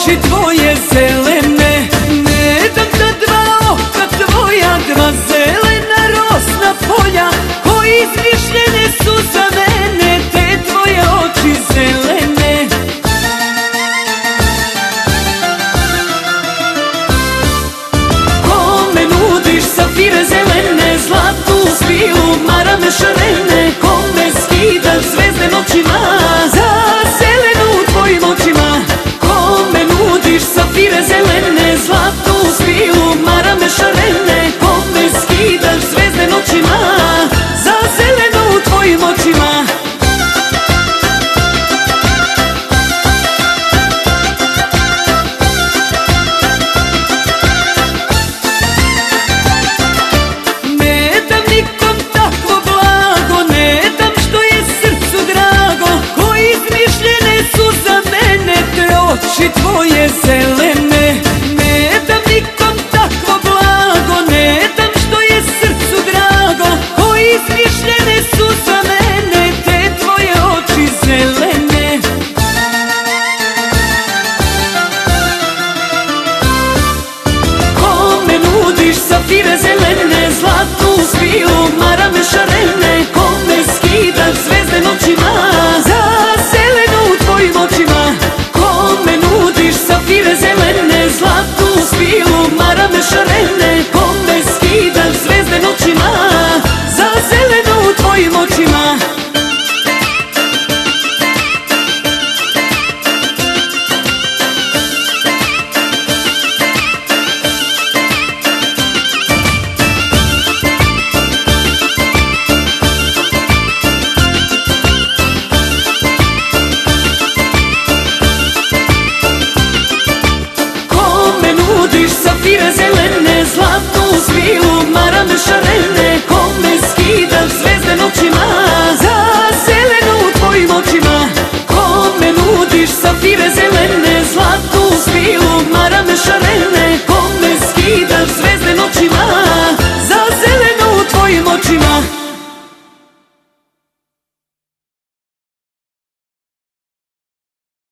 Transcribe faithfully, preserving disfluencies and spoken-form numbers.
oči tvoje zelene. Ne dam da dva oka tvoja, dva zelena rosna polja, koji izmišljene su za mene, te tvoje oči zelene. Kome nudiš safire zelene, zlatnu spilu, marame šarene, kome skidaš zvezde noćima, za zelenu u tvojim očima. Kome nudiš safire zelene, zlatnu spilu, marame šarene, kome skidaš zvezde noćima, za zelenu u tvojim očima. Ne dam nikom takvo blago, ne dam što je srcu drago, koji izmišljene su za mene, te oči tvoje zelene. Ne dam nikom takvo blago, ne dam što je srcu drago, koji izmišljene su za mene, te tvoje oči zelene. Kome nudiš safire zelene, zlatnu spilu, marame šarene, kome skidaš zvezde noćima, za zelenu u tvojim očima. Kome nudiš safire zelene, zlatnu spilu, marame šarene, kome skidaš zvezde noćima, za zelenu u tvojim očima. Kome nudiš safire zelene, zlatnu spilu, marame šarene, kome skidaš zvezde noćima, za zelenu u tvojim očima. Kome nudiš safire zelene,